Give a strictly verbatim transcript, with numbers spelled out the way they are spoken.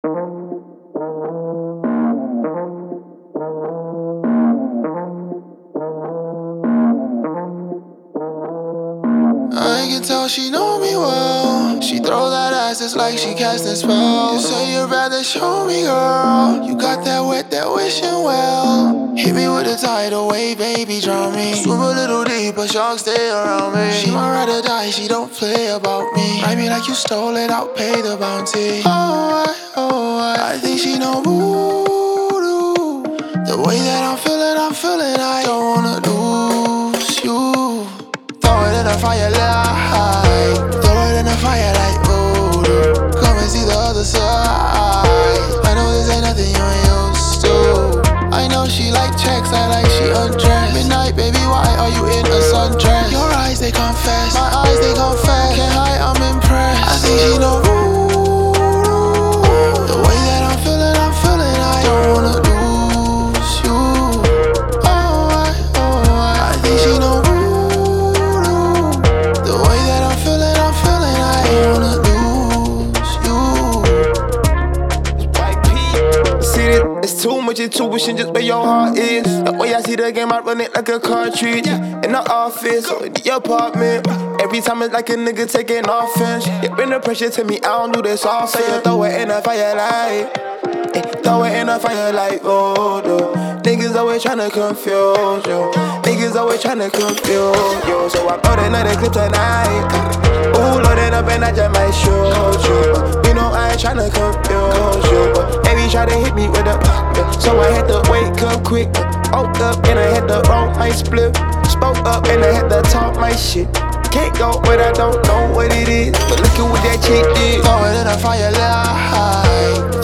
I can tell she know me well. She throw that ass just like she casting spells. You say you'd rather show me, girl. You got that wet, that wishing well. Hit me with a tidal wave, baby, drown me. Swim a little deeper, sharks stay around me. She might ride or die, she don't play about me. Ride me like you stole it, I'll pay the bounty. Oh, I, oh, I, I think she know voodoo. The way that I'm feeling, I'm feeling, I don't wanna lose you. Throw it in the fire like, throw it in the fire like voodoo. Come and see the other side. I know this ain't nothing you ain't used to. I know she like checks, I like she undressed. Midnight, baby, why are you in a sundress? Your eyes, they confess, my eyes, they confess. Can't hide, I'm impressed. I think she know voodoo. The way that I'm feeling, I'm feeling, I don't wanna lose you. Oh, I, oh, I, I think she know voodoo. It's too much intuition just where your heart is. The way I see the game, I run it like a cartridge. In the office or in the apartment, every time it's like a nigga taking offense. You bring the pressure to me, I don't do this often. So you throw it in the firelight, eh, throw it in the firelight, oh no. Niggas always tryna confuse you. Niggas always tryna confuse you. So I throw another clip tonight. Ooh, loaded up and I just might shoot you. You know I ain't tryna confuse you, but baby try to hit me with a yeah. So I had to wake up quick, woke up and I had to roll my split. Spoke up and I had to talk my shit. Can't go but I don't know what it is, but look at what that chick did. Throw it in the fire like